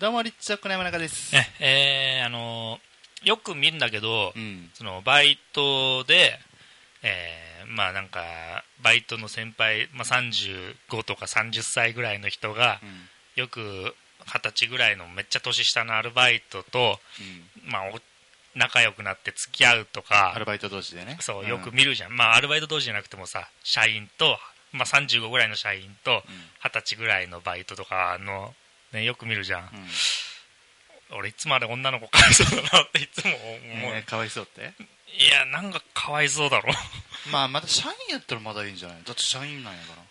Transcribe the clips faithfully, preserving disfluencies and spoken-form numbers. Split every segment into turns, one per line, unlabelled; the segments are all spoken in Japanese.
どうもリッチョックの山中です。
ねえー、あのー、よく見るんだけど、
うん、そ
のバイトで、えー、まあなんかバイトの先輩、まあ、さんじゅうごとかさんじゅっさいぐらいの人が、うん、よくはたちぐらいのめっちゃ年下のアルバイトと、うん、まあ仲良くなって付き合うとか、
アルバイト同士でね、
そうよく見るじゃん、うん、まあアルバイト同士じゃなくてもさ、社員と、まあ、さんじゅうごぐらいの社員とはたちぐらいのバイトとかの、ね、よく見るじゃん、うん、俺いつもあれ女の子かわいそうだなっていつも思う、
えー、かわいそうって。
いやなんかかわいそうだろ
まあまた社員やったらまだいいんじゃない。だって社員なんやから。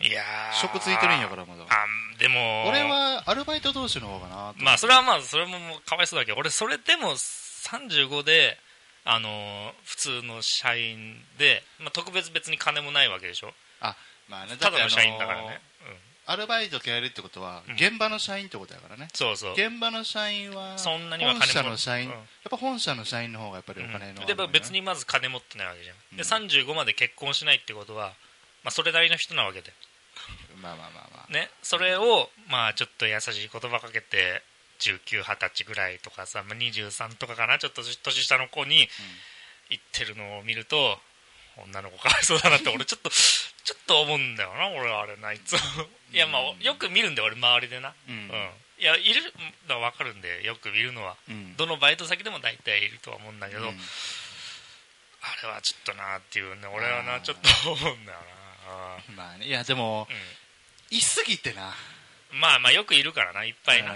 いや
職ついてるんやからまだ。
あでも
俺はアルバイト同士の方かな。
まあそれはまあそれもかわいそうだけど、俺それでもさんじゅうごであのー、普通の社員で、まあ、特別別に金もないわけでしょ。
あ、まあね、
ただの社員だからね、うん、
アルバイトやるってことは現場の社員ってことやからね、うん、
そうそう、
現場の社員は
そんなには
本社の社員、うん、やっぱ本社の社員の方がやっぱりお金の、
うん、で別にまず金持ってないわけじゃん、うん、でさんじゅうごまで結婚しないってことは、まあ、それなりの人なわけで
まあまあまあまあ
ね、それをまあちょっと優しい言葉かけてじゅうきゅう、はたちぐらいとかさ、まあ、にじゅうさんとかかな、ちょっと年下の子に言ってるのを見ると、女の子かわいそうだなって俺ちょっとちょっと思うんだよな、俺はあれな、いつもいやまあよく見るんだよ俺周りでな、うん、うん、いやいるのは分かるんでよく見るのは、うん、どのバイト先でも大体いるとは思うんだけど、うん、あれはちょっとなっていうね、俺はなちょっと思うんだよな。
まあね、いやでも、うん、いすぎてな、
まあまあよくいるからないっぱいな、うん、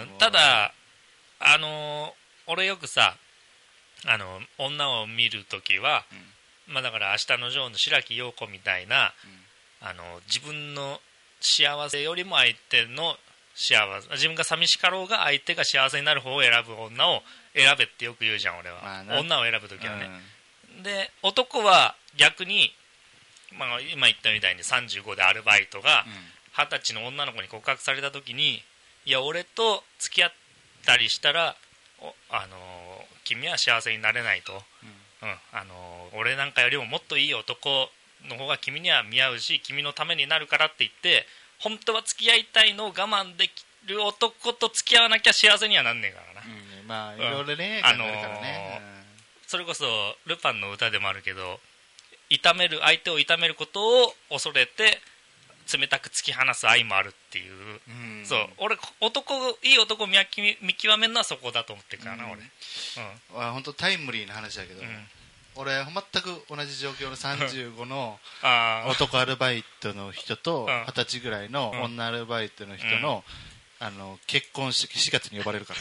ただあのー、俺よくさあの女を見るときは、うん、まあだから明日のジョーの白木陽子みたいな、うん、あの自分の幸せよりも相手の幸せ、自分が寂しかろうが相手が幸せになる方を選ぶ女を選べってよく言うじゃん俺は、まあ、女を選ぶときはね、うん、で男は逆に、まあ、今言ったみたいにさんじゅうごでアルバイトがはたちの女の子に告白されたときに、いや俺と付き合ったりしたらあの君は幸せになれないと、うんうん、あの俺なんかよりももっといい男の方が君には見合うし君のためになるからって言って本当は付き合いたいのを我慢できる男と付き合わなきゃ幸せにはなんねえからな、
うん、まあいろいろね、あのーね、うん、
それこそルパンの歌でもあるけど、痛める相手を痛めることを恐れて冷たく突き放す愛もあるっていう、うん、そう俺男いい男を見極めるのはそこだと思ってるからな、うん、俺、
うん、本当タイムリーな話だけど、うん、俺全く同じ状況のさんじゅうごの男アルバイトの人とはたちぐらいの女アルバイトの人の、うん、あの結婚式しがつに呼ばれるから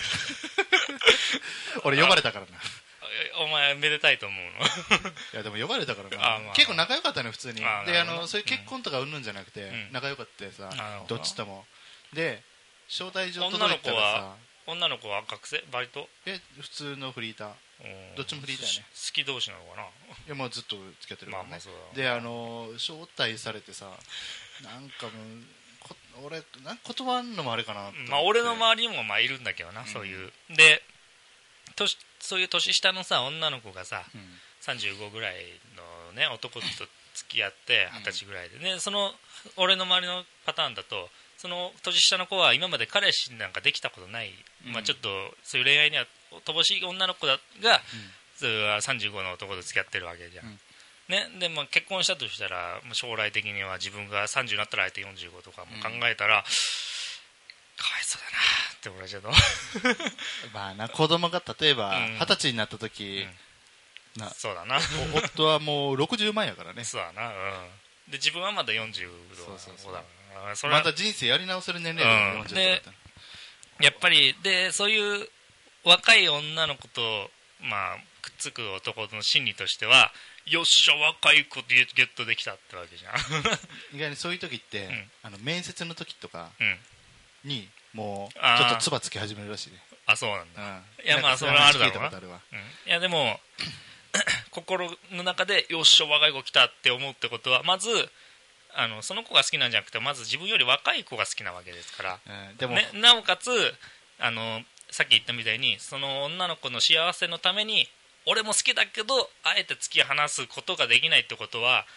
俺呼ばれたからな。
お前めでたいと思うの
いやでも呼ばれたからな、まあ、結構仲良かったね普通に。あであのそういう結婚とかうんぬんじゃなくて、うん、仲良かったさ、うん、どっちともで招待状届いたらさ、
女の子は学生バイト
え普通のフリーター、どっちもフリーターね。
好き同士なのかな。い
やもうずっと付き合ってるからね、まあまあであの招待されてさ、なんかもう俺なんか断るのもあれかなって。
まあ俺の周りにもまあいるんだけどな、うん、そういうで年そういう年下のさ女の子がさ、うん、さんじゅうごぐらいのね男と付き合ってはたちぐらいでね、うん、その俺の周りのパターンだとその年下の子は今まで彼氏なんかできたことない、うんまあ、ちょっとそういう恋愛には乏しい女の子が、うん、さんじゅうごの男と付き合ってるわけじゃん、うんねでまあ、結婚したとしたら将来的には自分がさんじゅうになったら相手よんじゅうごとかも考えたら、うんかわいそうだなって俺はちょっと
まあな子供が例えば二十歳になった時、
うん、なそうだな
夫はもうろくじゅうまんやからね。
そうだな、うん、で自分はまだよんじゅうど
そうそうそう
だ
それまた人生やり直せる年齢だよ、
うん、でやっぱりでそういう若い女の子と、まあ、くっつく男の心理としてはよっしゃ若い子ゲットできたってわけじゃん
意外にそういう時って、うん、あの面接の時とか、うんにもうちょっとつばつき始めるらしいね。
あそうなんだ、うん、いやまあそれはあるだろうな、うん、いやでも心の中でよっしゃ若い子来たって思うってことはまずあのその子が好きなんじゃなくてまず自分より若い子が好きなわけですから、うんでもね、なおかつあのさっき言ったみたいにその女の子の幸せのために俺も好きだけどあえて突き放すことができないってことは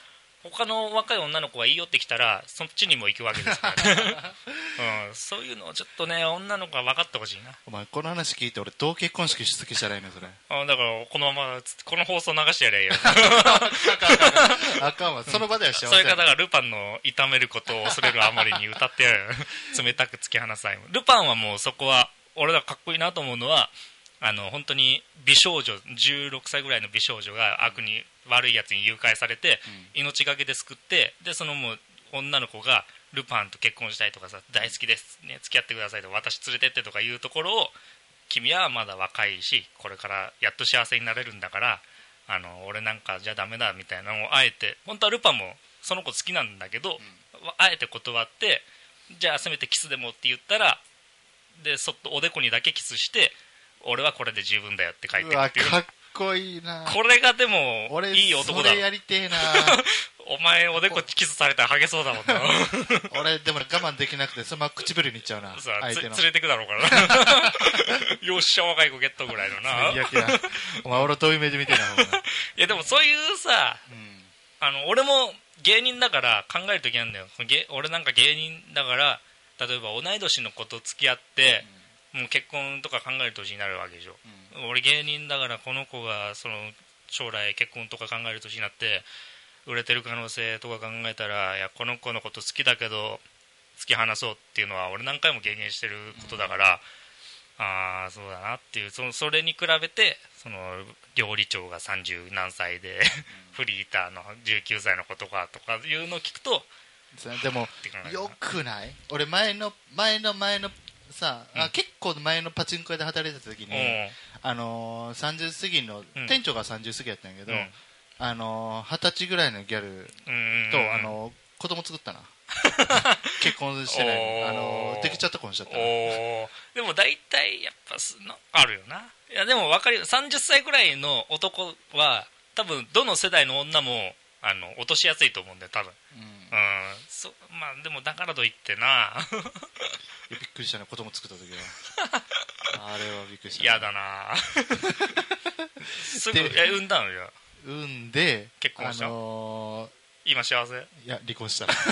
他の若い女の子が言い寄ってきたらそっちにも行くわけですからね、うん、そういうのをちょっとね女の子は分かってほしいな。
お前この話聞いて俺同結婚式出席したらいいのそれ。
あだからこのままこの放送流してやれよ
あかんわその場では幸せ、うん、
それからだからルパンの痛めることを恐れるあまりに歌ってやる冷たく突き放さない。ルパンはもうそこは俺らかっこいいなと思うのはあの本当に美少女じゅうろくさいぐらいの美少女が悪に悪いやつに誘拐されて、うん、命がけで救ってでそのもう女の子がルパンと結婚したいとかさ大好きです、ね、付き合ってくださいとか私連れてってとかいうところを君はまだ若いしこれからやっと幸せになれるんだからあの俺なんかじゃダメだみたいなのをあえて本当はルパンもその子好きなんだけど、うん、あえて断ってじゃあせめてキスでもって言ったらでそっとおでこにだけキスして俺はこれで十分だよって書いてるっていう。
うわかっこいいな。
これがでも
俺
いい男だろ。
それやりてえな
お前おでこキスされたらハゲそうだもんな
俺でも我慢できなくてそのまま唇にいっちゃうな。
さあ相手の連れてくだろうからなよっしゃ若い子ゲットぐらいのな。
いやいやお前俺遠い目で見てない
いやでもそういうさ、うん、あの俺も芸人だから考えるときあるんだよ。俺なんか芸人だから例えば同い年の子と付き合って、うんもう結婚とか考える年になるわけでしょ、うん、俺芸人だからこの子がその将来結婚とか考える年になって売れてる可能性とか考えたらいやこの子のこと好きだけど突き放そうっていうのは俺何回も経験してることだから、うん、ああそうだなっていう そ, それに比べてその料理長がさんじゅう何歳で、うん、フリーターのじゅうきゅうさいの子とかとかいうのを聞くと
でもよくない俺前の前の前のさあ、うん、結構前のパチンコ屋で働いてた時に、あのー、さんじゅう過ぎの、うん、店長がさんじゅう過ぎやったんやけど、うん、あのー、はたちぐらいのギャルと、あのー、子供作ったな結婚してない、あのー、できちゃった子にしちゃったな。
おでも大体やっぱあるよな。いやでも分かるさんじゅっさいぐらいの男は多分どの世代の女もあの落としやすいと思うんだよ多分、うんうん、そまあでもだからといってな
びっくりしたね子供作った時はあれはびっくりした、ね、
嫌だなすぐえ産んだのよ
産んで
結婚した、あのー、今幸せ
いや離婚したかわい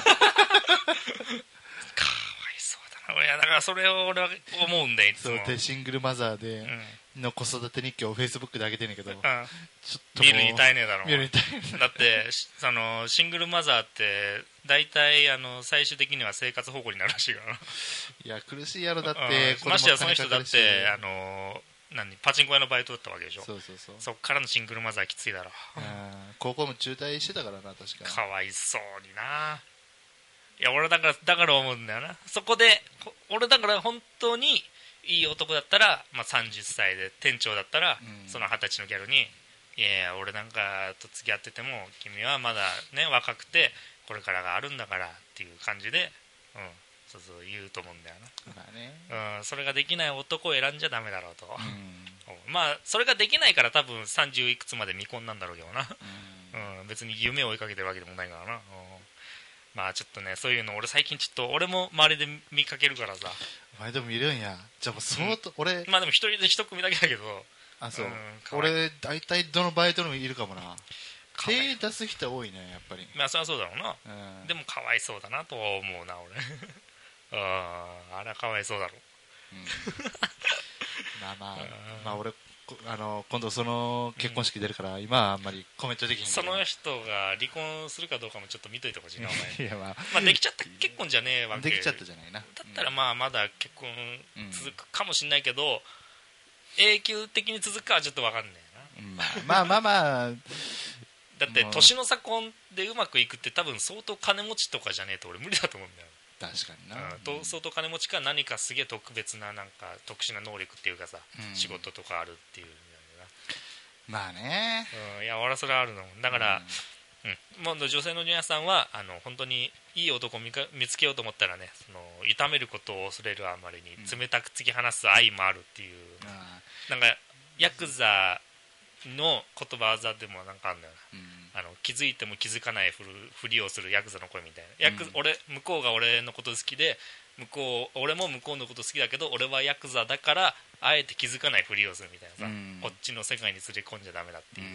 そうだな。いやだからそれを俺は思うんだよいつも。
そうでシングルマザーで、うんの子育て日記をフェイスブックで上げてんねんけど、うん、ちょっ
と見るに耐えねえだろ
見るに耐えね
えだってそのシングルマザーって大体あの最終的には生活保護になるらしいから
いや苦しいやろだって、
うん、ましてやその人だってあの何パチンコ屋のバイトだったわけでしょ。
そうそうそう
そっからのシングルマザーきついだろ。
高校も中退してたからな確か
かわいそうにな。いや俺だからだから思うんだよな。そこで俺だから本当にいい男だったら、まあ、さんじゅっさいで店長だったら、うん、そのはたちのギャルにいやいや俺なんかと付き合ってても君はまだね若くてこれからがあるんだからっていう感じで、うん、そうそう言うと思うんだよな、まあねうん、それができない男を選んじゃダメだろうと、うん、まあそれができないから多分さんじゅういくつまで未婚なんだろうけどな、うんうん、別に夢を追いかけてるわけでもないからな、うん、まあちょっとねそういうの俺最近ちょっと俺も周りで見かけるからさ。
お前でもいるんや。じゃあもう相当、うん、俺
まあでも一人で一組だけだけど
あそう、うん、俺大体どのバイトでもいるかもな。手出す人多いねやっぱり。
まあそりゃそうだろうな、うん、でもかわいそうだなとは思うな俺あああらかわいそうだろう、うん、
まあまあまあ俺あの今度その結婚式出るから、うん、今はあんまりコメントできへんけど
その人が離婚するかどうかもちょっと見といてほしいなお前
いや、まあ、
まあできちゃった結婚じゃねえわけ
できちゃったじゃないな。だ
ったらまあまだ結婚続くかもしれないけど、うん、永久的に続くかはちょっと分かんない
な、うん、まあまあまあ
だって年の差婚でうまくいくって多分相当金持ちとかじゃねえと俺無理だと思うんだよ。
確かにな、
うん、と相当金持ちか何かすげえ特別ななんか特殊な能力っていうかさ、うん、仕事とかあるっていう
まあね、
うん、いや俺はそれはあるのだから、うんうん、もう女性のジュニアさんはあの本当にいい男を 見, か見つけようと思ったらねその痛めることを恐れるあまりに冷たく突き放す愛もあるっていう、うん、なんかヤクザの言葉技でもなんかあるんだよな、うん、あの気づいても気づかないふるふりをするヤクザの声みたいな、ヤク、うん、俺向こうが俺のこと好きで向こう俺も向こうのこと好きだけど俺はヤクザだからあえて気づかないふりをするみたいなさ、うん、こっちの世界に連れ込んじゃダメだっていう、うん、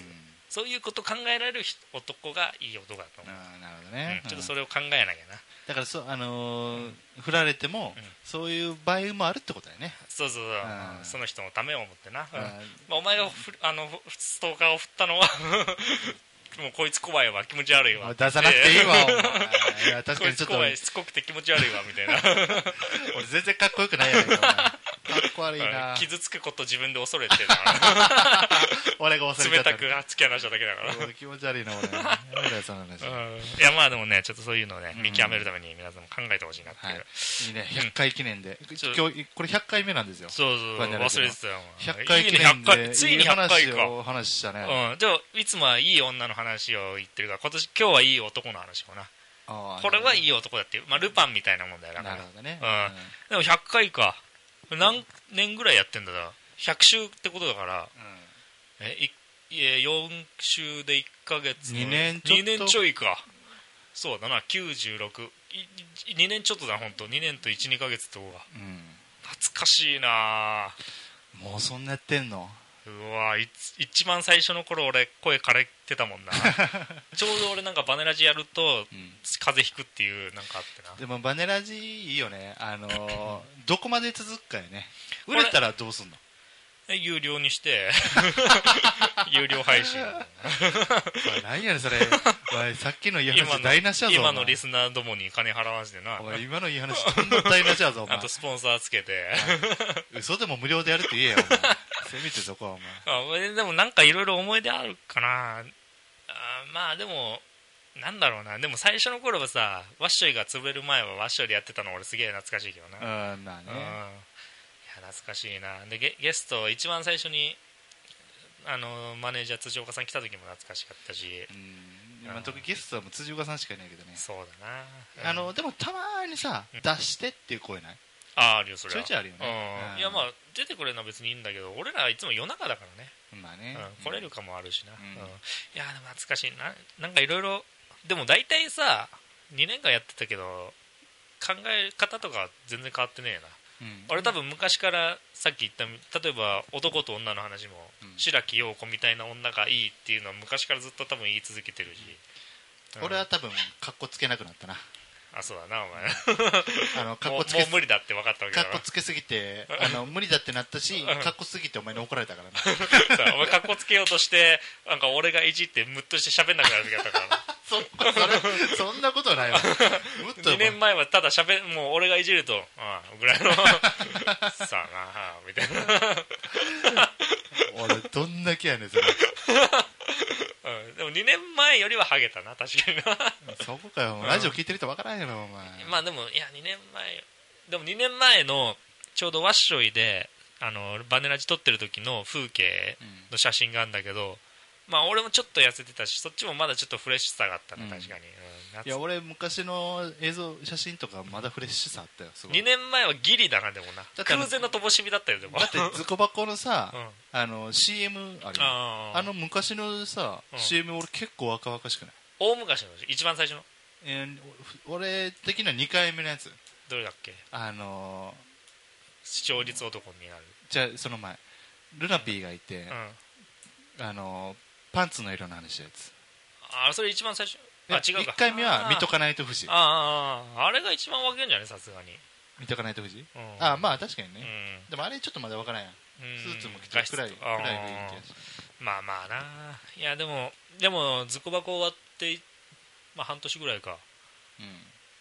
そういうこと考えられる男がいい男だと思う。
あ、なるほどね、
うん、ちょっとそれを考えなきゃな。
だからそ、あのー、振られても、うん、そういう場合もあるってことだよね。
そうそうそう、うん、その人のためを思ってな、うん、まあ、お前があのストーカーを振ったのはもうこいつ怖いわ、気持ち悪いわ、
出さなくていいわお前。いや確かにちょっと
こいつ怖い、しつこくて気持ち悪いわみたいな
俺全然かっこよくないやんかかっこ悪いな。
傷つくこと自分で恐れてるな
俺が恐れちゃった
冷たく突き放しただけだから
俺気持ち悪いな俺やめろよその話、うん、
いやまあでもねちょっとそういうのをね見極めるために皆さんも考えてほしいなっていう、はい、
いいねひゃっかい記念で、うん、今日これひゃっかいめなんですよ。
そうそう忘れてたよ。
ひゃっかい記念で
ついにひゃっかいか
話したね、
うん、じゃあいつもはいい女の話を言ってるから今年今日はいい男の話もな。あこれはいい男だっていう、まあ、ルパンみたいなもんだよだから。
なるほどね、
うんうん、でもひゃっかいか何年ぐらいやってんだろう。ひゃく週ってことだから、うん、えいよん週でいっかげつ
にねんちょっと
にねんちょいか。そうだなきゅうじゅうろくにねんちょっとだ本当にねんといち、にかげつってことが、うん、懐かしいな。
もうそんなやってんの。
うわい一番最初の頃俺声枯れてたもんなちょうど俺なんかバネラジやると、うん、風邪ひくっていうなんかあってな。
でもバネラジいいよね、あのー、どこまで続くかよね。売れたらどうすんの。
有料にして有料配信
何やねんそれさっきのいい話台無しやぞ。
今のリスナーどもに金払わせてな。
おい今のいい話どんどん台無しやぞお前。
あとスポンサーつけて
嘘でも無料でやるって言えよお前せめてそこはお
前。あでもなんかいろいろ思い出あるかなあ。まあでもなんだろうな。でも最初の頃はさワッショイが潰れる前はワッショイでやってたの俺すげえ懐かしいけどな。
うんまあね、
うん懐かしいな。で ゲ, ゲスト一番最初にあのマネージャー辻岡さん来た時も懐かしかったし、
うん今のとこゲストはもう辻岡さんしかいないけどね。
そうだな、
うん、あのでもたまにさ、うん、出してっていう声ない。
ああるよそれは
ちょいちょいあるよね、
うん、いやまあ出てくれるのは別にいいんだけど俺らいつも夜中だからね。
まあね、
うん、来れるかもあるしな、
うん
うん、いやでも懐かしいな。なんかいろいろでも大体さにねんかんやってたけど考え方とか全然変わってねえな。うん、俺多分昔からさっき言った例えば男と女の話も、うん、白木陽子みたいな女がいいっていうのは昔からずっと多分言い続けてるし、
うん、俺は多分カッコつけなくなったな。
あそうだなお前あのカッコつけもう無理だって分かったわけだから
カッコつけすぎてあの無理だってなったしカッコすぎてお前に怒られたから
なお前カッコつけようとしてなんか俺がいじってムッとして喋んなくなる時だったから
そ, そ, そんなことないわ
にねんまえはただ喋もう俺がいじるとああぐらいのさあなみたいな
俺どんだけやねんそれ
うん、でもにねんまえよりはハゲたな確かにな
そこかよラジオ聞いてる人分からんやろお前。
まあでもいやにねんまえでもにねんまえのちょうどワッショイであのバネラジ撮ってる時の風景の写真があるんだけど、うん、まあ俺もちょっと痩せてたしそっちもまだちょっとフレッシュさがあったね、うん、確かに、うん、
いや俺昔の映像写真とかまだフレッシュさあったよすごい。
にねんまえはギリだなでもな空前の乏しみだったよでも
だってズコバコのさ、うん、あの シーエム あるよ あ, あの昔のさ、うん、シーエム 俺結構若々しくない。
大昔の一番最初の、
えー、俺的にはにかいめのやつ
どれだっけ。
あの
ー、視聴率男になる
じゃあその前ルナピーがいて、うん、あのー、パンツの色の話したやつ。
あそれ一番最初。あ違うかいっ
かいめは見とかないと富士。
あああれが一番分けんじゃねさすがに
見とかないと富士、うん、あまあ確かにね、うん、でもあれちょっとまだ分からんやん、うん、スーツも着てくらいくらい雰囲気やし
まあまあないやでもでもズコ箱終わって、まあ、半年ぐらいか、うん、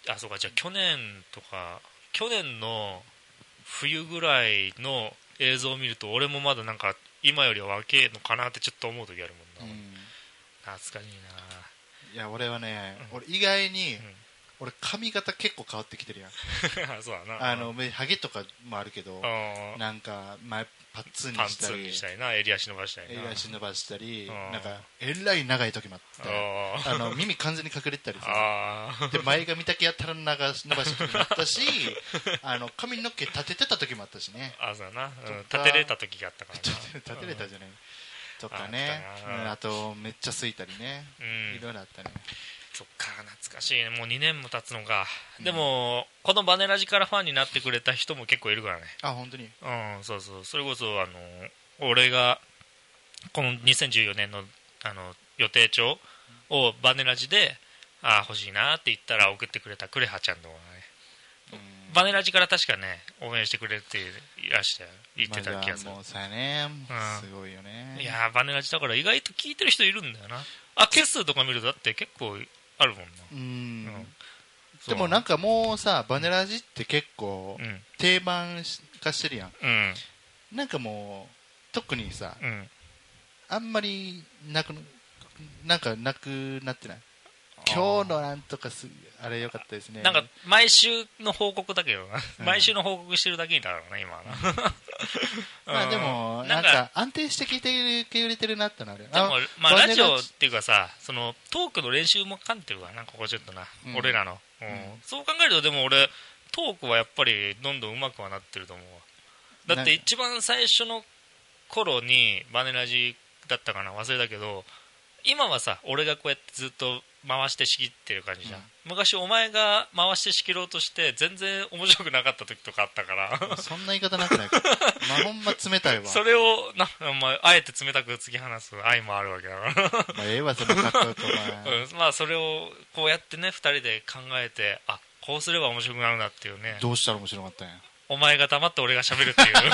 あそうかじゃあ去年とか去年の冬ぐらいの映像を見ると俺もまだなんか今よりは若えのかなってちょっと思う時あるもんな、うん、懐かしい
ないや俺はね、うん、俺意外に、うん、俺髪型結構変わってきてるやん
そうだな
あのハゲとかもあるけどなんか前パッツンにしたり
パッツンにしたりな襟足伸ばしたりな
襟足伸ばしたりなんかえらい長い時もあってあの耳完全に隠れてたりさで前髪だけやったら長伸ばした時もあったしあの髪の毛立ててた時もあったしね
あそうだな、うん、立てれた時があったからな
立てれたじゃないとかね あ, あとめっちゃすいたりね、うん、いろいろあったね。
そっか懐かしいねもうにねんも経つのか、うん、でもこのバネラジからファンになってくれた人も結構いるからね。
あ本当に
うんそうそうそれこそあの俺がこのにせんじゅうよねんのあの予定調をバネラジであ欲しいなって言ったら送ってくれたクレハちゃんの方がね、うん、バネラジから確かね応援してくれていらして言ってた気がする。
もうさね、すごいよね。
いやバネラジだから意外と聞いてる人いるんだよな。アクセス数とか見るとだって結構あるもんな。
うん、うん、でもなんかもうさバネラジって結構定番化してるやん、うん、なんかもう特にさ、うん、あんまりなくなんかなくなってない。今日のなんとかすあれ良かったですね。
なんか毎週の報告だけどな、うん、毎週の報告してるだけになるな今はな。
まあでもなんか安定して聞いてくれてるなってなる。
でもまあラジオっていうかさ、そのトークの練習も兼ねてるわな、ここちょっとな、うん、俺らの、うんうん、そう考えるとでも俺トークはやっぱりどんどん上手くはなってると思うわ。だって一番最初の頃にバネラジだったかな忘れたけど、今はさ俺がこうやってずっと回して仕切ってる感じじゃん、うん、昔お前が回して仕切ろうとして全然面白くなかった時とかあったから
そんな言い方なくないかまあほんま冷たいわ。
それをな、まあ、あえて冷たく突き放す愛もあるわけだから
まあええわそのかっこよく、
うん、まあそれをこうやってねふたりで考えてあこうすれば面白くなるなっていうね。
どうしたら面白かったんや。
お前が黙って俺が喋るっていう
お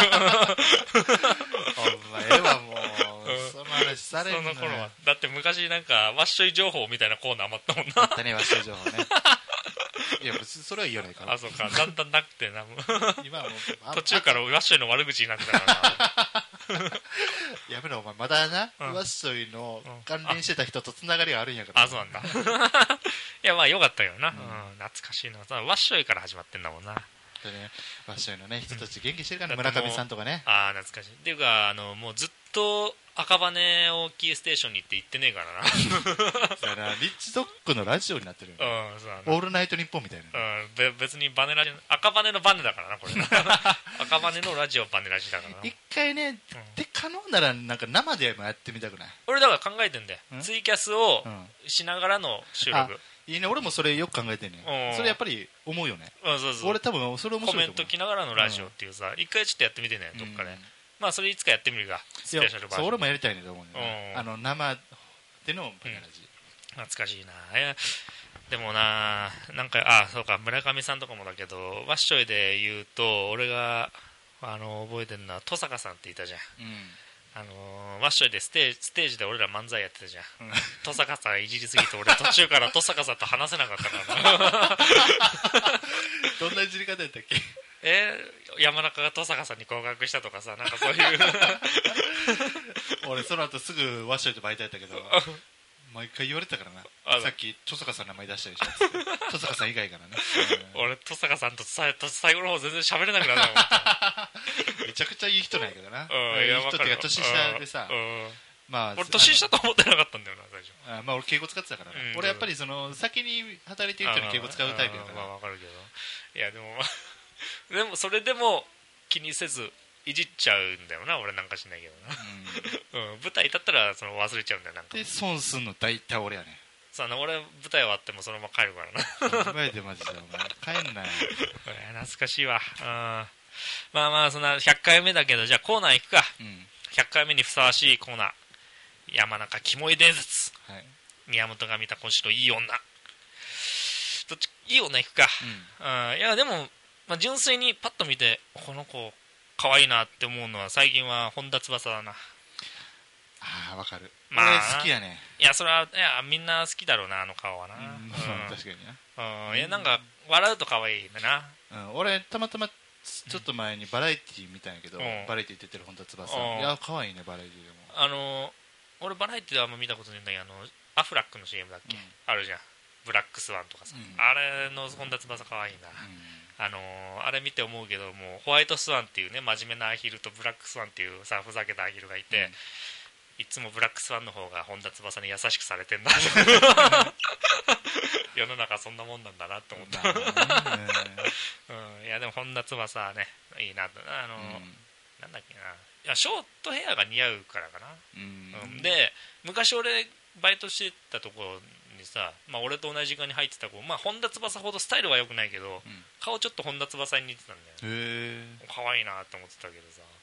前ええわもうその話されんな。
その頃はだって昔なんかワッショイ情報みたいなコーナーもあったもんな。
あったねワッショイ情報ねいやそれはいいよね
あそうかだんだんなくてな今はもう途中からワッショイの悪口になってたからな
やめろお前まだな、うん、ワッショイの関連してた人とつながりがあるんやから、
あそうなんだいやまあよかったよな、うんうん、懐かしいな。ワッショイから始まってんだもんな。
ね、ワッショイの、ね、人たち元気してるから、ね、村上さんとかね。
ああ懐かしいっていうかあのもうずっと赤羽をキーステーションに行って行ってねえからな
だからリッチドッグのラジオになってるよ、ね、うん、そうオールナイトニッポンみたいな、
うん、べ別にバネラジ赤羽のバネだからなこれ赤羽のラジオバネラジだからな。
一回ね、うん、で可能ならなんか生でもやってみたくない。
俺だから考えてんだよ、ツイキャスをしながらの収録、
いいね、俺もそれよく考えてんねん。それやっぱり思うよね。
うん、そうそう。
俺多分それ面白いと思う。
コメント来ながらのラジオっていうさ、一回ちょっとやってみてね、どっかで、ね。まあそれいつかやってみるが、スペシャルバージョン。
そう俺もやりたいねと思うね。あの生でのバネラジ、
うん。懐かしいな。いやでもな、なんかあそうか村上さんとかもだけど、ワッショイで言うと俺があの覚えてるのは登坂さんっていたじゃん。うんあのー、ワッショイでステージ、ステージで俺ら漫才やってたじゃん、うん、登坂さんいじりすぎて俺途中から登坂さんと話せなかったからな
どんないじり方やったっけ。
えー、山中が登坂さんに合格したとかさなんかそういう
俺その後すぐワッショイとバイトやったけど毎回言われてたからな。さっき登坂さんの名前出したりした登坂さん以外からね
俺登坂さんと最後の方全然喋れなくなった
めちゃくちゃいい人なんやけどな、うん、いい人っていうか年下でさ、うん、まあ
俺年下と思ってなかったんだよな最初。
あまあ俺敬語使ってたからね、うん、俺やっぱりその先に働いてる人に敬語使うタイプやから。
まあ分かるけどいやでもでもそれでも気にせずいじっちゃうんだよな俺なんかしないけどな、うんうん、舞台立ったらその忘れちゃうんだよなんか。
で損すんの大体俺やねん。
そうな俺舞台終わってもそのまま帰るからな
マジでマジでお前帰んなよ
懐かしいわ。うんまあまあそんなひゃっかいめだけどじゃあコーナー行くか、うん、ひゃっかいめにふさわしいコーナー山中キモい伝説、はい、宮本が見た今週のいい女どっちいい女行くか、うんうん、いやでも、まあ、純粋にパッと見てこの子可愛いなって思うのは最近は本田翼だな。
ああわかる、
まあ、
俺好きやね。
いやそれはいやみんな好きだろうなあの顔はな、うん
うん、確かに
な、うん、いやなんか笑うと可愛いんだな、
うん、俺たまたまちょっと前にバラエティー見たんやけど、うん、バラエティー出てる本田翼、うん、いや可愛いねバラエティーでも。
あの俺バラエティーではあんま見たことないんだけどあのアフラックの シーエム だっけ、うん、あるじゃんブラックスワンとかさ、うん、あれの本田翼可愛いな、うん、あのあれ見て思うけどもホワイトスワンっていうね真面目なアヒルとブラックスワンっていうさふざけたアヒルがいて、うん、いつもブラックスワンの方が本田翼に優しくされてんだ世の中そんなもんなんだなと思った、うん、いやでも本田翼ねいいなとあの、うん、なんだっけないやショートヘアが似合うからかな、うんうん、で昔俺バイトしてたところにさ、まあ、俺と同じ時間に入ってた子、まあ、本田翼ほどスタイルは良くないけど、うん、顔ちょっと本田翼に似てたんだよ。へー可愛いなって思ってたけどさ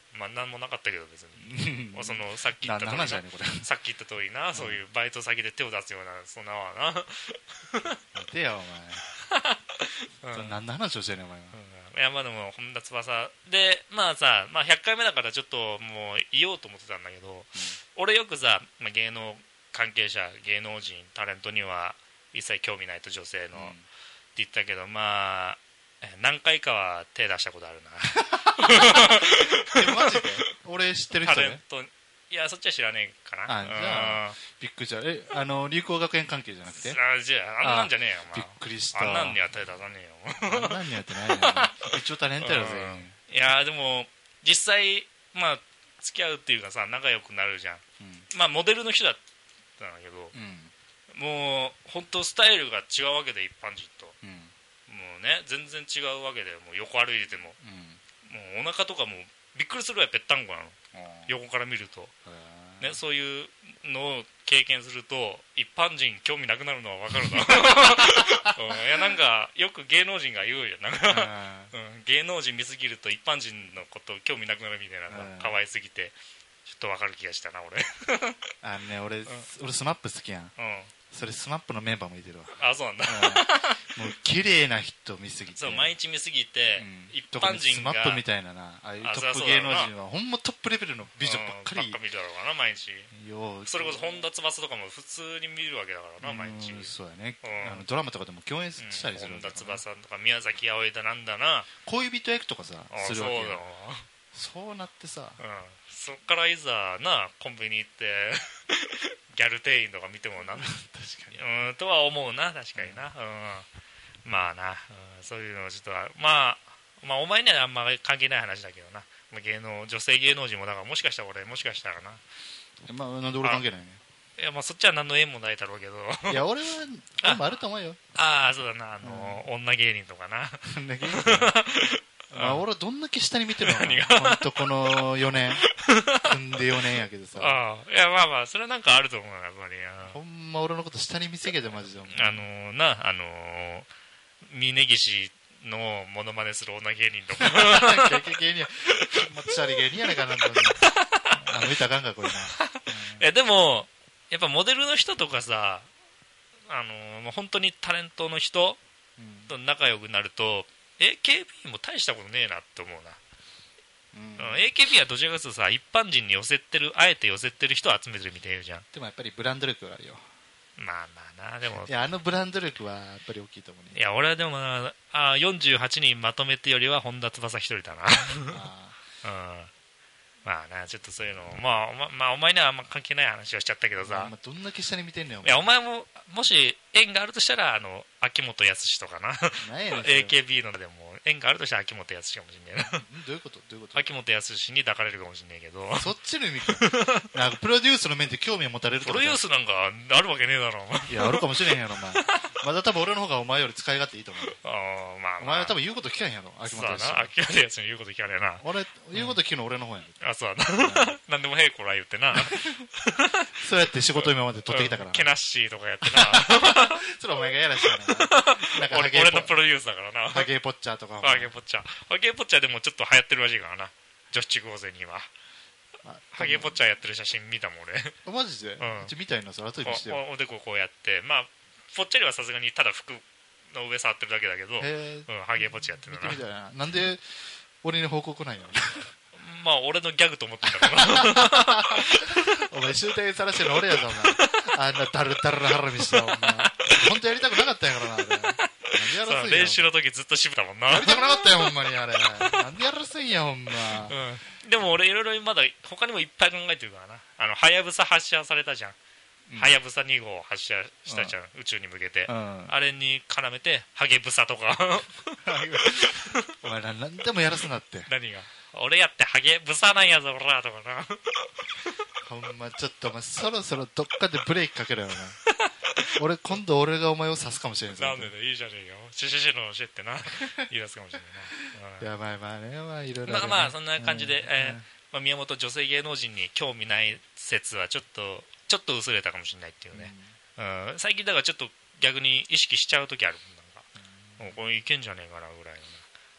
まあ何もなかったけど別にそのさっき言った通り
な、
なさっき言った通りな、うん、そういうバイト先で手を出すようなそんなはな
待てよお前、うん、何の話をしてんねんお前は、
うん、いやまあでも本田翼でまあさ、まあ、ひゃっかいめだからちょっともう言おうと思ってたんだけど、うん、俺よくさ、まあ、芸能関係者芸能人タレントには一切興味ないと女性の、うん、って言ったけどまあ何回かは手出したことあるな
えマジで俺知ってる人
タレントいやそっちは知らねえかな
あじゃあびっくりした。えあの流行学園関係じゃなくて
あじゃああんなんじゃねえよお前
びっくりした。
あんなんには手出さねえよ
あんなんには手ないよ一応タレントやろぜ、
うん、いやでも実際まあ付き合うっていうかさ仲良くなるじゃん、うん、まあモデルの人だったんだけど、うん、もう本当スタイルが違うわけで一般人と、うんもうね全然違うわけでもう横歩いてても、うん、もうお腹とかもびっくりするぐらいぺったんこなの横から見ると、ね、そういうのを経験すると一般人興味なくなるのは分かるな、うん、いやなんかよく芸能人が言うよなんか、うん、芸能人見すぎると一般人のこと興味なくなるみたいな可愛すぎてちょっと分かる気がしたな俺
あのね俺、うん、俺スマップ好きやん、うんそれスマップのメンバーもいてるわ
あそうなんだ、
うん、もう綺麗な人見すぎて
そう毎日見すぎて、うん、一般人が
スマップみたいななああいうトップ芸能人はほんまトップレベルの美女ばっかり、
うん、ばっか見るだろうな毎日よそれこそ本田翼とかも普通に見るわけだからな毎日
そうやね、うん、あのドラマとかでも共演したりする、
うん、本田翼とか宮崎あおいだなんだな
恋人役とかさするわけよ
そう
そうなってさ、うん、
そっからいざなコンビニ行ってギャル店員とか見てもな確かにうんとは思うな確かにな、うん、まあな、うん、そういうのをちょっとまあまあお前にはあんま関係ない話だけどな芸能女性芸能人もだからもしかしたら俺もしかしたらな
まあなんで俺関係ないね
いやまあそっちは何の縁もないだろうけど
いや俺はあんまあると思うよ
ああそうだなあの、うん、女芸人とかな
女芸人とかまあ、俺はどんだけ下に見てるのかなほんとこのよねん組んでよねんやけどさ
ああいやまあまあそれはなんかあると思うなやっぱり
ほんま俺のこと下に見せげてマジで
あのー、なあのー、峯岸のモノマネする女芸人とか
芸人やまあ、チャリ芸人やねんかなあの見たらあかんかこれな、
うん、いやでもやっぱモデルの人とかさあのー、本当にタレントの人と仲良くなるとエーケービー も大したことねえなって思うな、うん、エーケービー はどちらかというとさ一般人に寄せてるあえて寄せてる人を集めてるみたいじゃん
でもやっぱりブランド力があるよ
まあまあなでも
いやあのブランド力はやっぱり大きいと思うね
いや俺はでもなあよんじゅうはちにんまとめてよりは本田翼一人だなあ、うん、まあなちょっとそういうのまあ、ま、まあお前にはあんま関係ない話をしちゃったけどさ、
まあ、どんだけ下に見てんねんお
前いやお前ももし縁があるとしたらあの秋元康とかなエーケービー のでも縁があるとしたら秋元康かもしれないな
どういうことどういうこと
秋元康に抱かれるかもしれないけど
そっちの意味かなんかプロデュースの面で興味を持たれるとか
プロデュースなんかあるわけねえだろ
いやあるかもしれへんやろお前まだ多分俺の方がお前より使い勝手いいと思うあ、まあまあ、お前は多分言うこと聞かへんやろ秋元康
秋元康に言うこと聞かれやな
俺言うこと聞くの俺の方やん、
うん、あそうだな何でもへいこら言ってな
そうやって仕事今まで取ってきたから、
うん、ケナッシーとかやってな
それお前がやらしいや
な俺, 俺のプロデュースだからな
ハゲーポッチャーとか
ハゲーポッチャーハゲーポッチャーでもちょっと流行ってるらしいからな女子中高生にはハゲーポッチャーやってる写真見たもん俺
あマジで、うん、見たいなそれ後で見してよ
おでここうやってまあぽっちゃりはさすがにただ服の上触ってるだけだけど、うん、ハゲーポッチャーやってるな
見てみたいななんで俺に報告ないの
まあ俺のギャグと思ってんだから
お前終点さらしてるの俺やぞお前あんなダルダルハラミしたお前本当やりたくなかったんやからなあれなんでやらすんや
練習の時ずっと渋ったもんな
やりたくなかったよほんまにあれなんでやらすんやほんま、
うん、でも俺いろいろまだ他にもいっぱい考えてるからなあのはやぶさ発射されたじゃんはやぶさに号発射したじゃん、うん、宇宙に向けて、うん、あれに絡めてハゲブサとか
お前何でもやらすなって
何が俺やってハゲブサなんやぞ俺らとかな
ほんまちょっとお前そろそろどっかでブレーキかけろよな俺今度俺がお前を刺すかもしれない
なんでだいいじゃねえよシュシュシュのシュってな言い出すかもしれない
な、うん、いやまあまあねまあいろいろ
まあまあそんな感じで、うんえーまあ、宮本女性芸能人に興味ない説はちょっとちょっと薄れたかもしれないっていうね、うんうん、最近だからちょっと逆に意識しちゃう時あるなんか、うん、もうこれいけんじゃねえかなぐらいの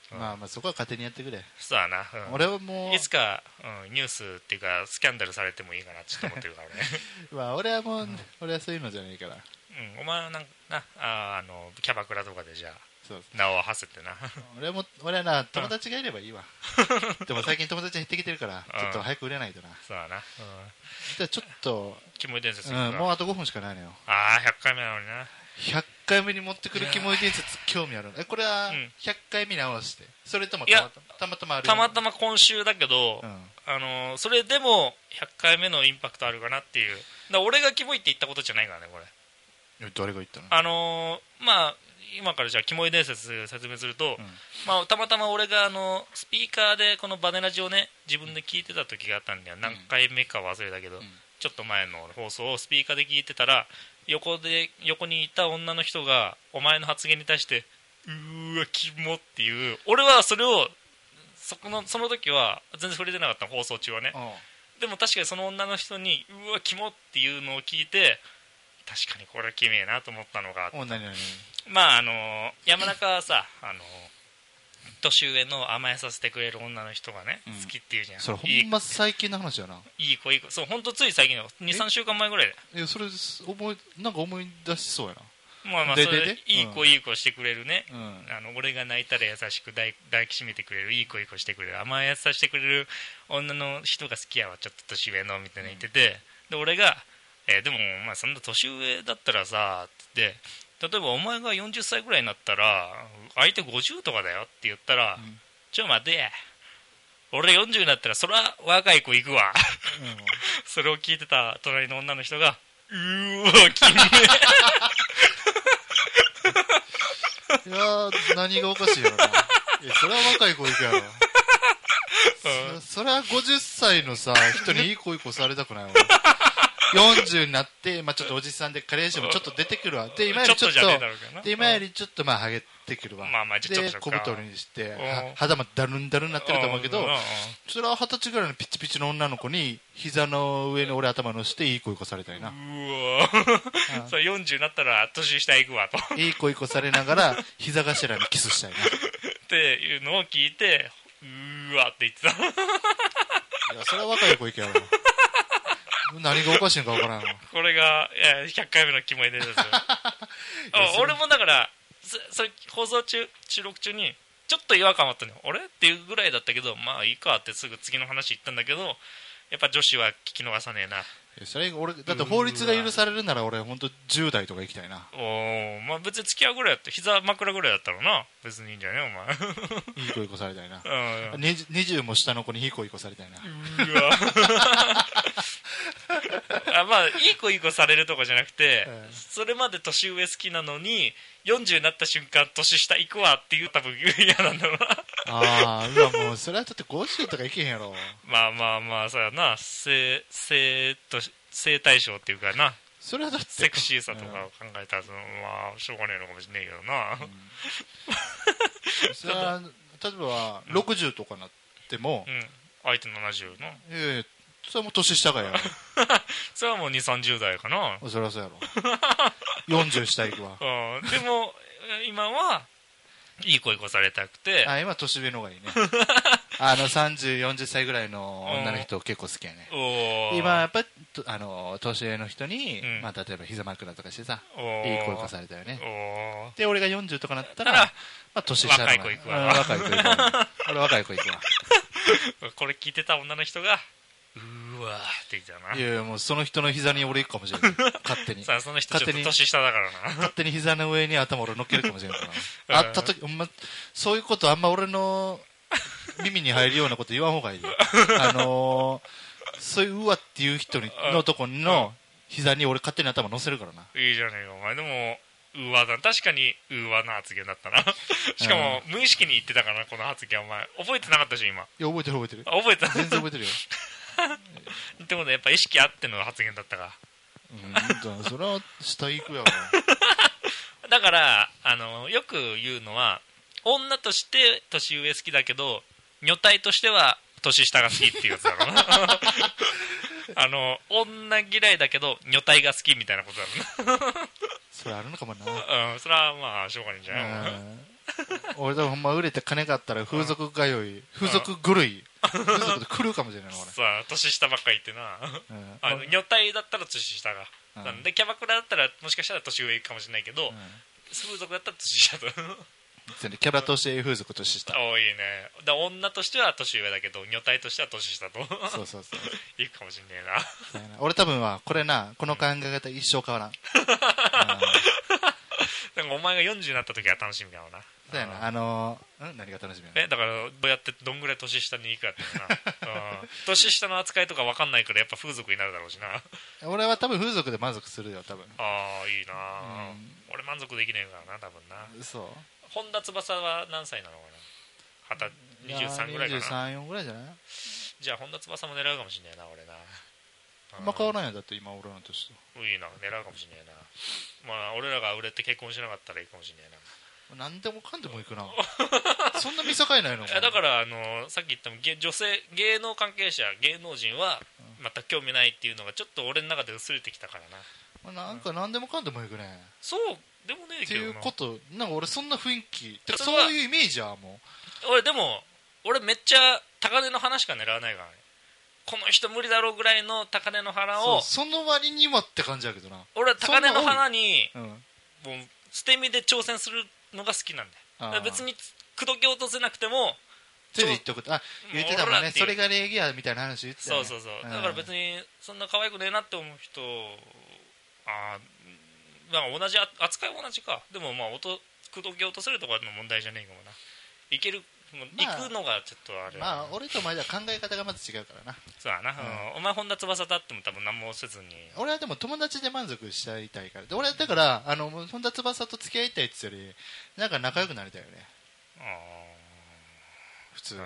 うん、
まあまあそこは勝手にやってくれ。
そうだな、
うん、俺はもう
いつか、うん、ニュースっていうかスキャンダルされてもいいかなってちょっと思ってるからね
まあ俺はもう、うん、俺はそういうのじゃないから、
うん、お前はなんかなああのキャバクラとかでじゃあそう名を馳せてな
俺も俺はな友達がいればいいわでも最近友達減ってきてるからちょっと早く売れないとな。
そうだな、うん、
じゃあちょっと
キモい伝説、
うん、もうあとごふんしかないのよ。
ああひゃっかいめなのにな。
ひゃっかいめに持ってくるキモい伝説興味あるの。えこれはひゃっかい見直して、それともたまたまたまたまある
たまたま今週だけど、うん、あのー、それでもひゃっかいめのインパクトあるかなっていう。だから俺がキモいって言ったことじゃないからねこれ。
誰が言ったの？
あのー、まあ今からじゃあキモい伝説説明すると、うん、まあ、たまたま俺があのスピーカーでこのバネラジをね自分で聞いてた時があったんだよ。何回目か忘れたけど、うん、ちょっと前の放送をスピーカーで聞いてたら横で横にいた女の人がお前の発言に対してうーわキモっていう、俺はそれをそこのその時は全然触れてなかったの放送中はね。でも確かにその女の人にうわキモっていうのを聞いて確かにこれキメえなと思ったのがあった。
お何何
まああの山中はさあの年上の甘えさせてくれる女の人がね、うん、好きっていうじゃん。
それほんま最近の話やな。
いい子いい子。そう本当つい最近の にさんしゅうかんまえぐらいで。
いやそれ思いなんか思い出しそうやな。
まあまあそれでいい子いい子してくれるね、うん、あの俺が泣いたら優しく抱きしめてくれるいい子いい子してくれる甘えさせてくれる女の人が好きやわちょっと年上のみたいな言ってて、で俺が、えー、でもまあそんな年上だったらさって例えばお前がよんじゅっさいぐらいになったら相手ごじゅうとかだよって言ったら、うん、ちょ待てや俺よんじゅうになったらそりゃ若い子行くわ、うん、それを聞いてた隣の女の人がうーわ君
いや何がおかしいやろな。いやそれは若い子行くやろ、うん、そ, それはごじゅっさいのさ人にいい子いい子されたくないわよんじゅうになって、まあ、ちょっとおじさんで加齢臭もちょっと出てくるわ。で今よりちょっとで今よりちょっとまあハゲてくるわ。
まあまあ、
で小太りにして肌もだるんだるんになってると思うけど、それは二十歳ぐらいのピチピチの女の子に膝の上に俺頭乗せていい子いい子されたいな。う
わそれよんじゅうになったら年下行くわと
いい子いい子されながら膝頭にキスしたいな
っていうのを聞いてうーわって言ってた。い
やそれは若い子いけやろ何がおかしいのか分からんの。
これがいやひゃっかいめのキモい伝説俺もだからそれ放送中収録中にちょっと違和感あったのよ。俺っていうぐらいだったけどまあいいかってすぐ次の話言ったんだけどやっぱ女子は聞き逃さねえな。
それ俺だって法律が許されるなら俺本当じゅう代とか行きたいな。
おまあ別に付き合うぐらいだって膝枕ぐらいだったらな別にいいんじゃねお
前いい子いい子されたいな、うん、にじゅうも下の子にいい子いい子されたいな。
うわあまあいい子いい子されるとかじゃなくて、うん、それまで年上好きなのによんじゅうになった瞬間年下行くわっていう多分嫌なんだろうな。
ああうわもうそれはだってごじゅうとかいけへんやろ。
まあまあまあそうやな性性と性対象っていうかな
それはだって
セクシーさとかを考えたら、うん、まあしょうがねえのかもしれないけどな、
うん、それは例えばろくじゅうとかなっても、
うん、相手ななじゅうの
ええそれはもう年下がやろ
それはもうにじゅう、さんじゅう代かな。
そりゃそうやろよんじゅう下いくわ、
うん、でも今はいい子いこされたくて
あ今年上の方がいいねあのさんじゅう、よんじゅっさいぐらいの女の人結構好きやね。今やっぱりあの年上の人に、うんまあ、例えば膝枕とかしてさいい子いこされたよね。で俺がよんじゅうとかなったら、まあ、年下の
若い子いくわ
若い子いくわ俺若い子いくわ
これ聞いてた女の人がうーわーって言ってたな。
いやいやもうその人の膝に俺行くかもしれない勝手に
さあその人ちょっと年下だからな
勝手に膝の上に頭俺乗っけるかもしれないから会った時、ま、そういうことあんま俺の耳に入るようなこと言わん方がいいあのー、そういううわっていう人にのとこの膝に俺勝手に頭乗せるからな。
いいじゃねえよお前。でもうわだ確かにうわな発言だったなしかも無意識に言ってたからなこの発言お前覚えてなかったし今。
いや覚えてる覚えてる
覚えてた
全然覚えてるよ
ってことはやっぱ意識あっての発言だったか。
うんそれは下行くやろ
だからあのよく言うのは女として年上好きだけど女体としては年下が好きっていうやつだろうなあの女嫌いだけど女体が好きみたいなことだろうな
それあるのかもな。
うんそれはまあしょうがないんじゃない
俺でもほんま売れて金があったら風俗通い、風俗狂い、風俗で来るかもしれないの俺。
さあ年下ばっかりってな、うん、あの女体だったら年下が、うん、なんでキャバクラだったらもしかしたら年上かもしれないけど、うん、風俗だったら年下と
キャバとして風俗年下。
おいいね。だ女としては年上だけど女体としては年下と
そうそうそう
いいかもしんねえな。
俺多分はこれな、この考え方一生変わらん、うん、
なんかお前がよんじゅうになった時は楽しみだろうな。
そうやな、あのー、ん何が楽しみや
な。えだからどうやってどんぐらい年下に行くかっていうな、うん、年下の扱いとか分かんないからやっぱ風俗になるだろうしな。
俺は多分風俗で満足するよ多分。
ああいいな、うん、俺満足できねえからな多分な。
そう
本田翼は何歳なのかな。にじゅうさんぐらいかな。
にじゅうさん、よんぐらいじゃない。
じゃあ本田翼も狙うかもしんねえな俺な。
あんま変わらんやだって今俺の年と。
いいな狙うかもしんねえな。まあ俺らが売れて結婚しなかったらいいかもしんねえな。
何でもかんでもいくなそんな見境ないの。
だからあのさっき言った女性芸能関係者芸能人は全く興味ないっていうのがちょっと俺の中で薄れてきたからな。
なんか何でもかんでもいくね。
そうでもねえ
けどなっていうことなんか俺そんな雰囲気てかそういうイメージはも
う俺でも俺めっちゃ高値の花しか狙わないからね。この人無理だろうぐらいの高値の花を
そ, その割にはって感じだけどな。
俺は高値の花に、うん、もう捨て身で挑戦するのが好きなんだよ。だ別に口説き落とせなくても
それで言っておくとあ言ってたもんね。それが礼儀やみたいな話言ってた、ね、
そうそうそう、うん、だから別にそんな可愛くねえなって思う人あなんか同じ扱いは同じか。でもまあ音口説き落とせるとかの問題じゃねえかもな。いけるもう行くのがちょっとあれ、
まあ俺とお前では考え方がまず違うからな。
そうだな、うん、お前本田翼だっても多分何もせずに。
俺はでも友達で満足しちゃいたいから。で俺はだからあの本田翼と付き合いたいって言うよりなんか仲良くなりたいよね。あ普通にな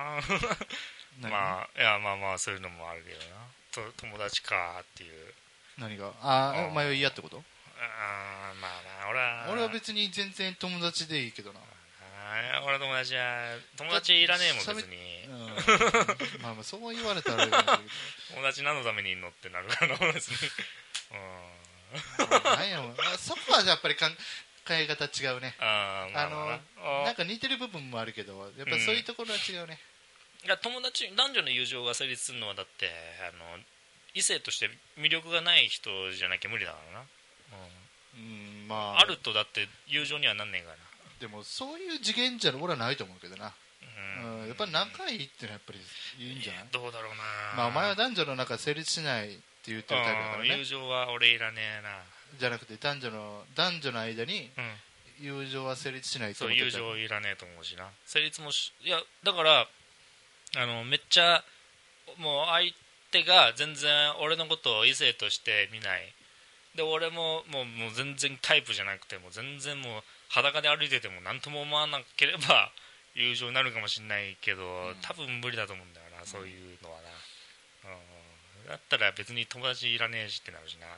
まあいやまあまあそういうのもあるけどな。と友達かっていう。
何がああお前は嫌ってこと。
あまあまあ俺は
俺は別に全然友達でいいけどな。
俺の友達は友達いらねえもん別に、
うん、まあまあそう言われたら
友達何のためにいんのってなるからな別に、
うん、何やろそこはやっぱり考え方違うね。あ、まあまあ、あのなんか似てる部分もあるけどやっぱそういうところは違うね、
うん、いや友達男女の友情が成立するのはだってあの異性として魅力がない人じゃなきゃ無理だからな、うんうんまあ、あるとだって友情にはなんねえからな。
でもそういう次元じゃ俺はないと思うけどな、うんうん、やっぱり仲いいってのはやっぱりいいんじゃない、
えー、どうだろうな。
まあお前は男女の中成立しないって言ってるタイプだからね。
友情は俺いらねえな
じゃなくて男女の男女の間に友情は成立しないと思ってる。
そう友情いらねえと思うしな。成立もしいやだからあのめっちゃもう相手が全然俺のことを異性として見ないで俺ももう、もう全然タイプじゃなくても全然もう裸で歩いてても何とも思わなければ友情になるかもしれないけど、うん、多分無理だと思うんだよな、うん、そういうのはな、うん、だったら別に友達いらねえしってなるしな、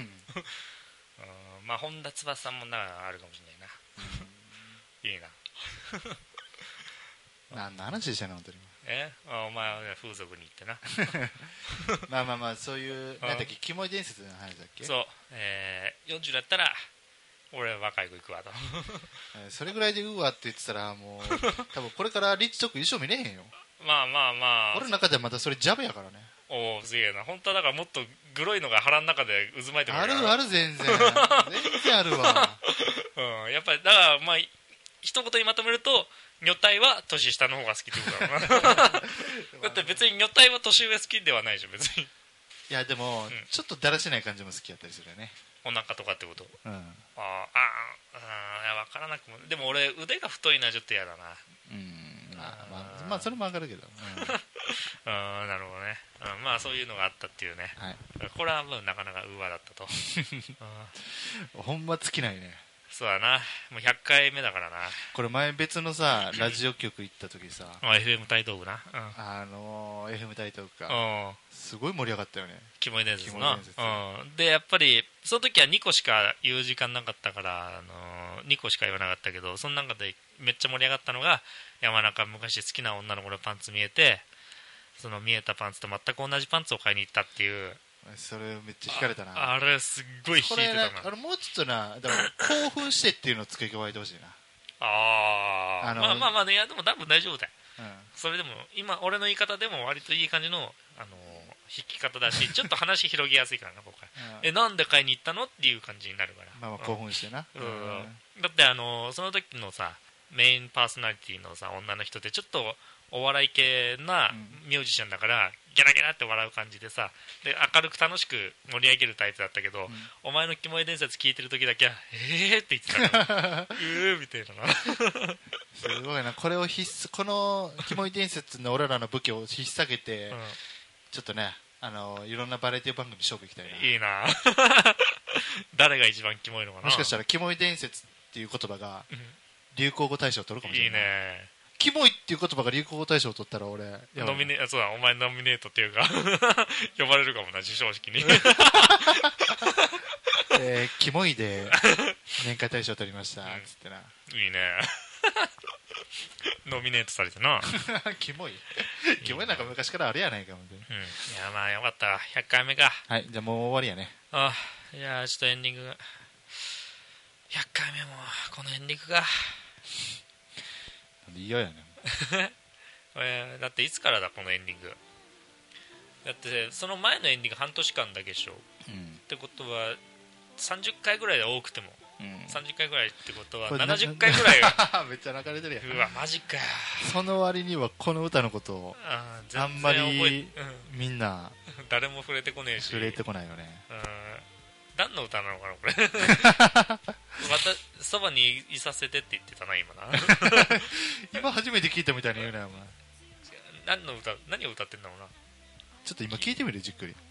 うん、まあ本田翼もなあるかもしれないな、うん、いいな
何の話でしたね本当に。
えあお前は風俗に行ってな
まあまあまあそういうなんだっけキモい伝説の話だっけ。
そう、えー、よんじゅうだったら俺は若い子行くわと
それぐらいでうわって言ってたらもう多分これからリッチトック一生見れへんよ
まあまあまあ
俺の中ではまたそれジャブやからね。
おおすげえな。本当はだからもっとグロいのが腹の中で渦巻いてる
あるある全然全然あるわ、
うん、やっぱりだからまあ一言にまとめると女体は年下の方が好きってことだろうなだって別に女体は年上好きではないじゃん別に。
いやでも、うん、ちょっとだらしない感じも好きやったりするよね。
お腹とかってこと、
うん、
あああいや分からなくもでも俺腕が太いのはちょっと嫌だな。
うんまあまあ、まあ、それも分かるけど、
うん、あなるほどね、うん、まあそういうのがあったっていうね、はい、これはもうなかなかウーバーだったと
ほんま尽きないね。
そうだなもうひゃっかいめだからな。
これ前別のさラジオ局行った時さ
エフエム 台東区な、うん、
あのー、エフエム 台東区かすごい盛り上がったよね。
キモい伝説な、うん、でやっぱりその時はにこしか言う時間なかったから、あのー、にこしか言わなかったけどその中でめっちゃ盛り上がったのが山中昔好きな女の子のパンツ見えてその見えたパンツと全く同じパンツを買いに行ったっていう。
それめっちゃ引かれたな。
あ, あれすっごい引いてたな。
あれもうちょっとなだから興奮してっていうのを付け加えてほしいな
ああまあまあまあ、ね、いやでも多分大丈夫だよ、うん、それでも今俺の言い方でも割といい感じの、あのー、弾き方だしちょっと話広げやすいからなここから、うん、えなんで買いに行ったのっていう感じになるから、
まあ、まあ興奮してな、
うんうん、だって、あのー、その時のさメインパーソナリティのさ女の人ってちょっとお笑い系なミュージシャンだから、うん、ギャラギャラって笑う感じでさで明るく楽しく盛り上げるタイプだったけど、うん、お前のキモい伝説聞いてる時だけはえーって言ってたからうーみたいな
すごいなこれを必須このキモい伝説の俺らの武器を引っ提げて、うん、ちょっとねあのいろんなバラエティ番組勝負いきたいな。
いいな誰が一番キモいのかな。
もしかしたらキモい伝説っていう言葉が流行語大賞を取るかもしれない。
いいね。
キモいっていう言葉が流行語大賞を取ったら俺
ノミネそうだお前ノミネートっていうか呼ばれるかもな授賞式に
えー、キモいで年間大賞を取りました、うん、つってな。
いいねノミネートされてな
キモいキモいなんか昔からあれやないかも、うん、い
やまあよかったひゃっかいめか。
はいじゃあもう終わりやね。
あいやちょっとエンディングひゃっかいめもこのエンディングが
嫌やね
えー、だっていつからだこのエンディングだってその前のエンディング半年間だけでしょ、うん、ってことはさんじゅっかいぐらいで多くても、うん、さんじゅっかいぐらいってことはななじゅっかいぐらい
めっちゃ泣かれてるやん。
うわマジかよ。
その割にはこの歌のことを あ, あんまりみんな
誰も触れてこねえし
触れてこないよね。
うん何の歌なのかなこれまたそばにいさせてって言ってたな今な
今初めて聞いたみたいに言うなお前。
何の歌何を歌ってんだろうな。
ちょっと今聞いてみるじっくり。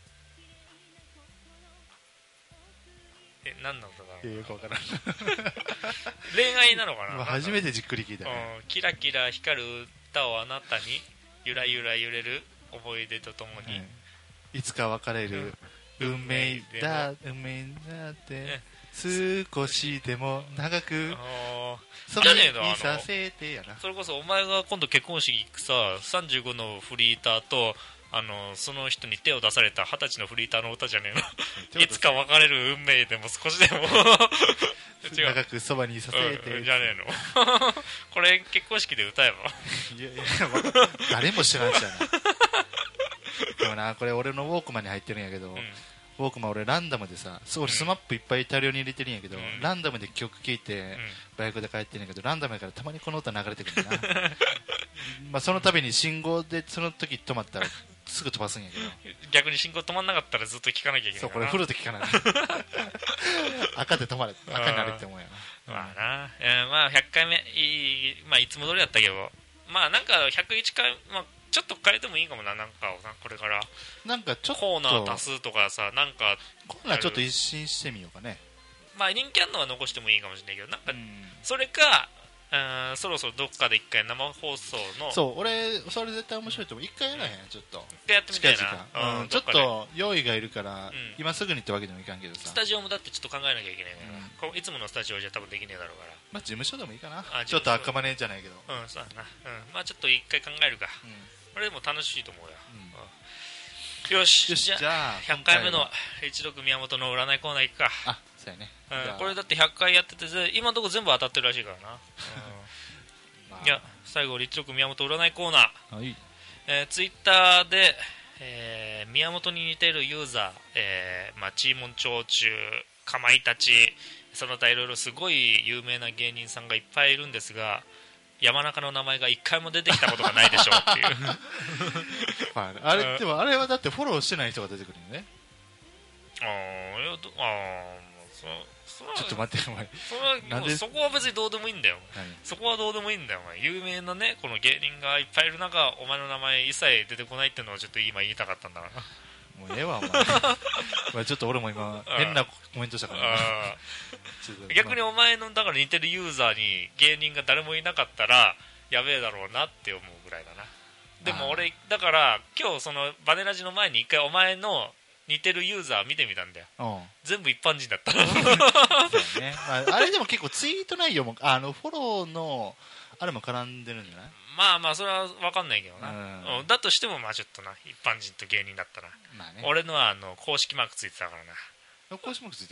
え何の歌だろう。
よくわからん
恋愛なのかな。
今初めてじっくり聞いた、ね、
キラキラ光る歌をあなたにゆらゆら揺れる思い出とともに、
うん、いつか別れる、うん運命だ運命だって少しでも長くそばにいさせてやな。
それこそお前が今度結婚式行くささんじゅうごのフリーターとあのその人に手を出されたはたちのフリーターの歌じゃねえのいつか別れる運命でも少しでも
違う長くそばにいさせて、
うん、じゃねえのこれ結婚式で歌えば
いやいや誰も知らんじゃないでもなこれ俺のウォークマンに入ってるんやけど、うん、ウォークマン俺ランダムでさすごいスマップいっぱい大量に入れてるんやけど、うん、ランダムで曲聴いて、うん、バイクで帰ってるんやけどランダムやからたまにこの歌流れてくるなまあその度に信号でその時止まったらすぐ飛ばすんやけど
逆に信号止まんなかったらずっと聴かなきゃいけない。
そうこれフルで聴かない赤で止まれ赤になれって思うや
な。まあな、えー、まあひゃっかいめいい、まあ、いつも通りやったけどまあなんかひゃくいっかい、まあちょっと変えてもいいかもな、なんかをなこれから
なんかちょっと
コーナー足すとかさ、なんか
コーナーちょっと一新してみようかね。
まあ人気あるのは残してもいいかもしれないけどなんかそれか、うん、そろそろどっかで一回生放送の
そう俺それ絶対面白いと思う。一回やらへんちょっと
一回やってみたいな、
うんうん、ちょっと用意がいるから、うん、今すぐにってわけでもいかんけどさ
スタジオもだってちょっと考えなきゃいけないから、うん、いつものスタジオじゃ多分できねえだろうから
まあ事務所でもいいかな。ちょっと赤羽じゃないけど
うんそうだな、うん、まあちょっと一回考えるか、うんこれでも楽しいと思うよ、うん、よし
よしじゃあ
ひゃっかいめの一六宮本の占いコーナー行くか。
あそうやね、
うん、これだってひゃっかいやってて今のところ全部当たってるらしいからな、うんまあ、いや最後一六宮本占いコーナー、はいえー、ツイッターで、えー、宮本に似ているユーザー、えーまあ、チーモン長中かまいたちその他いろいろすごい有名な芸人さんがいっぱいいるんですが山中の名前が一回も出てきたことがないでしょうっていう
まあ、あれでもあれはだってフォローしてない人が出てくるよね。
ああいやどあそそ
ちょっと待ってお前
そなんでそこは別にどうでもいいんだよ。そこはどうでもいいんだよお前有名なねこの芸人がいっぱいいる中お前の名前一切出てこないっていうのをちょっと今言いたかったんだから
もうええわお前まあちょっと俺も今変なコメントしたから、ね、
逆にお前のだから似てるユーザーに芸人が誰もいなかったらやべえだろうなって思うぐらいだな。でも俺だから今日そのバネラジの前に一回お前の似てるユーザー見てみたんだよ、うん、全部一般人だったそう、
ねまあ、あれでも結構ツイート内容もあのフォローのあれも絡んでるんじゃない。
まあまあそれは分かんないけどな、うん、だとしてもまあちょっとな一般人と芸人だったら、まあね、俺のはあの公式マークついてたからな。
公式マークついてるの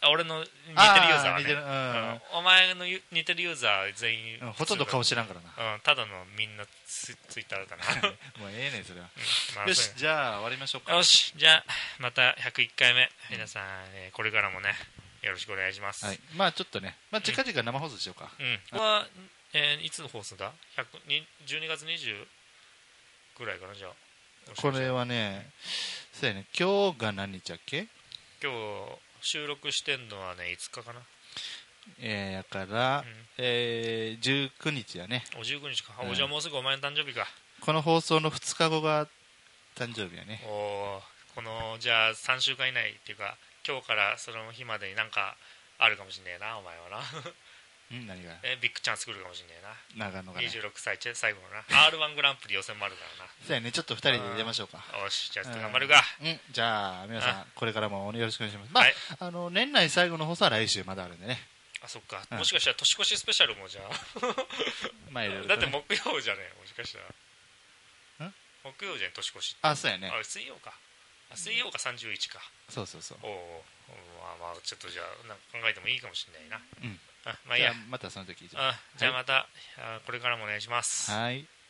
俺の似てるユーザーはね、
うん、
お前の似てるユーザー全員、
うん、ほとんど顔知らんからな、
うん、ただのみんなツイッターだな
もうええねんそれは、
うんまあ、
よしじゃあ終わりましょうか。
よしじゃあまたひゃくいっかいめ、皆さん、えー、これからもねよろしくお願いします、はい、
まあちょっとね、まあ、近々生放送しようか、
うん、これは、えー、いつの放送だじゅうにがつにじゅうぐらいかな。じゃあ
これはね、そうやね、今日が何日だっけ。
今日収録してんのはねいつかかな、
えー、やから、うん、えー、じゅうくにちやね。
おじゅうくにちか、うん、おじゃあもうすぐお前の誕生日か。
この放送のふつかごが誕生日やね。
おこのじゃあさんしゅうかん以内っていうか今日からその日までになんかあるかもしんねえなお前はな
ん何が
えビッグチャンス来るかもしんねえな
長野が、ね、
にじゅうろくさい最後のな アールワン グランプリ予選もあるからな。
そうやね、ちょっとふたりで出ましょうか。
よしじゃあちょっと頑張るか、
うん、じゃあ皆さんこれからもよろしくお願いします。まあ、はい、あの年内最後の放送は来週まだあるんでね。
あそっか、うん、もしかしたら年越しスペシャルもじゃあまあいろいろ、ね、だって木曜じゃねえもしかしたらん木曜じゃねえ年越しって。
あそうやね、
あ水曜か、あ水曜がさんじゅういちか。
そうそうそう。
おおまあまあちょっとじゃあなんか考えてもいいかもしれないな。
うん、
あまあいいや、
じゃあまたその時。
じゃあ、じゃあまた、はい、これからもお願いします。
はい。